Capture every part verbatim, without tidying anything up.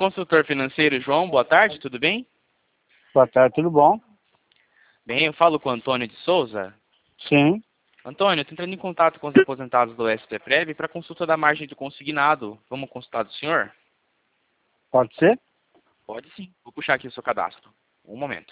consultor financeiro João, boa tarde, tudo bem? Boa tarde, tudo bom? Bem, eu falo com o Antônio de Souza. Sim. Antônio, eu estou entrando em contato com os aposentados do S P Prev para consulta da margem do consignado. Vamos consultar do senhor? Pode ser? Pode sim. Vou puxar aqui o seu cadastro. Um momento.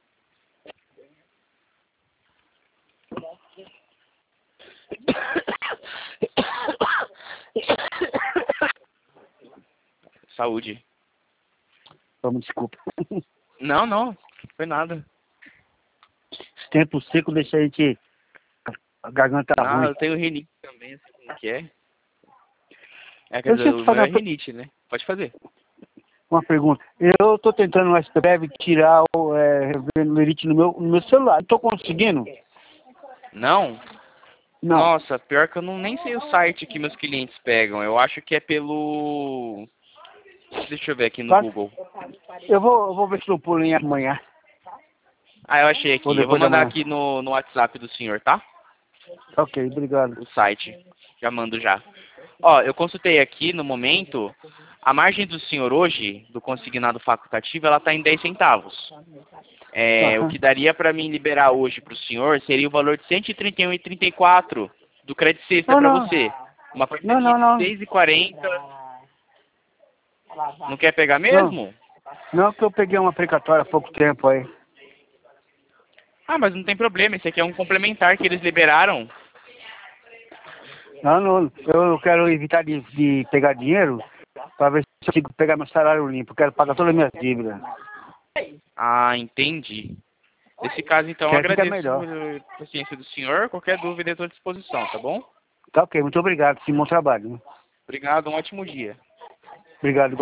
Saúde. Vamos, desculpa. Não, não. Não foi nada. Esse tempo seco deixa a gente... A garganta Ah, ruim. eu tenho rinite também, assim como que é. É, quer Eu dizer, deixa eu te o fazer meu é uma, per- rinite, né? Pode fazer. uma pergunta. Eu estou tentando no S P B tirar o é, lerite no meu, no meu celular. Não estou conseguindo? Não? Não. Nossa, pior que eu não nem sei o site que meus clientes pegam. Eu acho que é pelo... Deixa eu ver aqui no Tá? Google. Eu vou, eu vou ver se eu pulo em amanhã. Ah, eu achei Ou aqui. Eu vou depois da mandar manhã. aqui no, no WhatsApp do senhor, tá? Ok, obrigado. O site. Já mando já. Ó, eu consultei aqui no momento. A margem do senhor hoje, do consignado facultativo, ela está em dez centavos. É, o Aham. que daria para mim liberar hoje para o senhor seria o valor de cento e trinta e um reais e trinta e quatro centavos do crédito sexta Não, para não. você. Uma Não, parcelinha não, de não. seis reais e quarenta centavos. Não quer pegar Não. mesmo? Não, que eu peguei uma precatória há pouco tempo aí. Ah, mas não tem problema. Esse aqui é um complementar que eles liberaram. Não, não. Eu quero evitar de, de pegar dinheiro para ver se eu consigo pegar meu salário limpo. Eu quero pagar todas as minhas dívidas. Ah, entendi. Nesse caso, então, eu Quer ficar agradeço melhor. a paciência do senhor. Qualquer dúvida, eu estou à disposição, tá bom? Tá ok, muito obrigado. Sim, bom trabalho. Né? Obrigado, um ótimo dia. Obrigado.